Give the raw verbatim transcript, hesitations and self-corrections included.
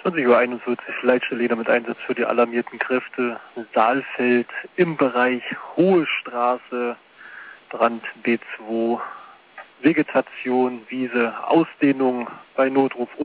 zwanzig Uhr einundvierzig, Leitstelle mit Einsatz für die alarmierten Kräfte. Saalfeld im Bereich Hohe Straße, Brand B zwei, Vegetation, Wiese, Ausdehnung bei Notruf